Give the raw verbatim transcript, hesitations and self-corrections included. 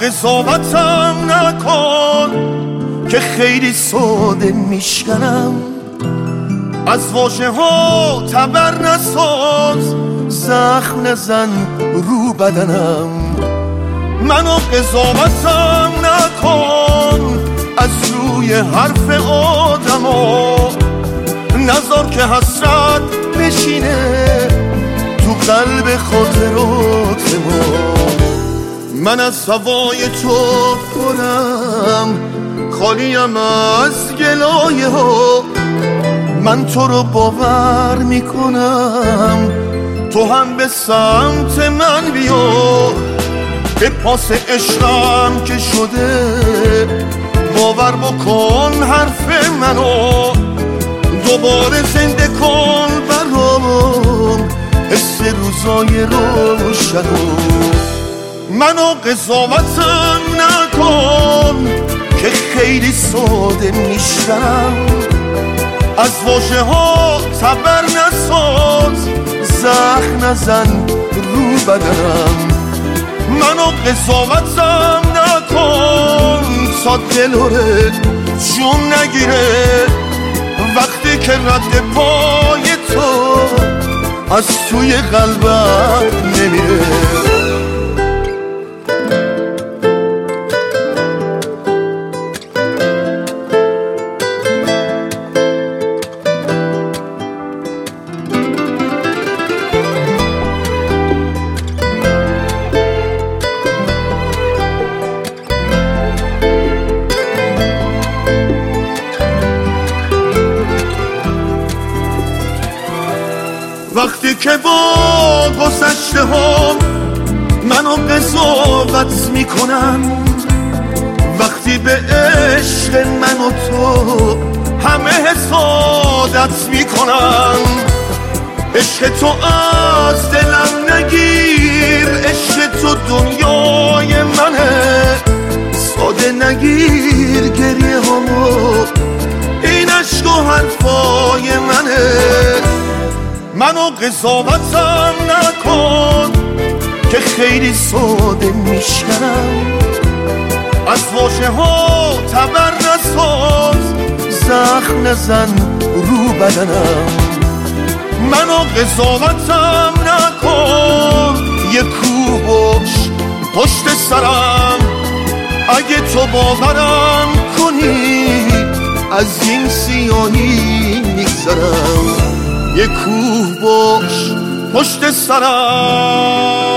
قضاوتم نکن که خیلی ساده میشکنم، از واژه ها تبر نساز، زخم نزن رو بدنم. منو قضاوتم نکن از روی حرف آدما، نذار که حسرت بشینه تو قلب خاطرات ما. من از هوای تو پرم، خالیم از گلایه ها، من تو رو باور میکنم، تو هم به سمت من بیا. به پاس عشقم که شده باور بکن حرف منو، دوباره زنده کن برام حس روزای روشنو. منو قضاوتم نکن که خیلی ساده میشم، از واژه ها تبر نساز، زخم نزن رو بدنم. منو قضاوتم نکن تا دلوره جون نگیره، وقتی که رد پای تو از توی قلبم نمیره. وقتی که با گذشته ها منو قضاوت میکنن، وقتی به عشق من و تو همه حسادت میکنن، عشق تو از دلم نگیر، عشق تو دنیای منه، ساده نگیر گریه همو، این عشق و حرفای منه. منو قضاوتم نکن که خیلی ساده میشکنم، از واژه ها تبر نساز، زخم نزن رو بدنم. منو قضاوتم نکن یه کوه باش پشت سرم، اگه تو باورم کنی از این سیاهی میگذرم. یه کوه باش پشت سرم.